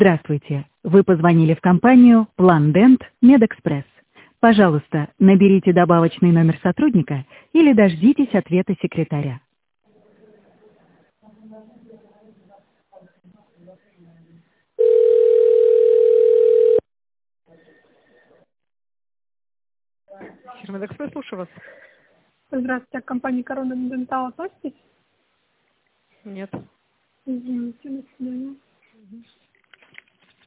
Здравствуйте. Вы позвонили в компанию Пландент Медэкспресс. Пожалуйста, наберите добавочный номер сотрудника или дождитесь ответа секретаря. Медэкспресс, слушаю вас. Здравствуйте, а к компании Корона Дентал относитесь? Нет. Извините, до свидания.